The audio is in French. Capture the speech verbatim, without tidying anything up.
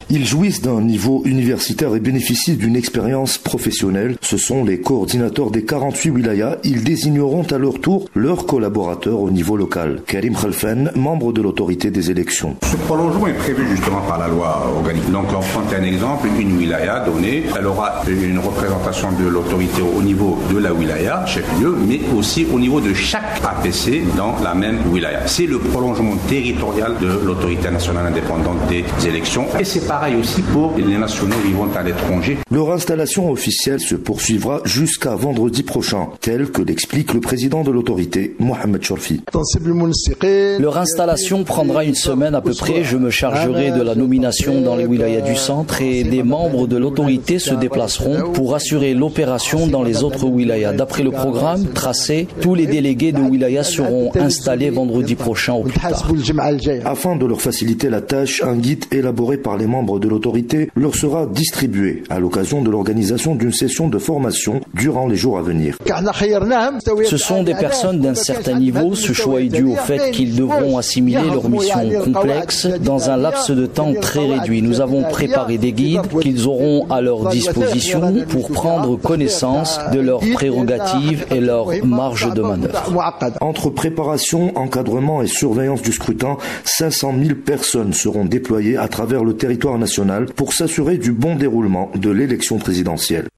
Ils jouissent d'un niveau universitaire et bénéficient d'une expérience professionnelle. Ce sont les coordinateurs des quarante-huit wilayas. Ils désigneront à leur tour leurs collaborateurs au niveau local. Karim Khalfan, membre de l'autorité des élections. Ce prolongement est prévu justement par la loi organique. Donc, on prend un exemple, une wilaya donnée, elle aura une représentation de l'autorité au niveau de la wilaya, chef-lieu, mais aussi au niveau de chaque A P C dans la même wilaya. C'est le prolongement territorial de l'autorité nationale indépendante des élections. Et c'est pareil aussi pour les nationaux vivant à l'étranger. Leur installation officielle se poursuivra jusqu'à vendredi prochain, tel que l'explique le président de l'autorité, Mohamed Chorfi. Leur installation prendra une semaine à peu près. Je me chargerai de la nomination dans les wilayas du centre et des membres de l'autorité se déplaceront pour assurer l'opération dans les autres wilayas. D'après le programme tracé, tous les délégués de wilaya seront installés vendredi prochain au plus tard. Afin de leur faciliter la tâche, un guide élaboré par les membres de l'autorité leur sera distribué à l'occasion de l'organisation d'une session de formation durant les jours à venir. Ce sont des personnes d'un certain niveau. Ce choix est dû au fait qu'ils devront assimiler leur mission complexe dans un laps de temps très réduit. Nous avons préparé des guides qu'ils auront à leur disposition pour prendre connaissance de leurs prérogatives et leur marge de manœuvre. Entre préparation, encadrement et surveillance du scrutin, cinq cent mille personnes seront déployées à travers le territoire national pour s'assurer du bon déroulement de l'élection présidentielle.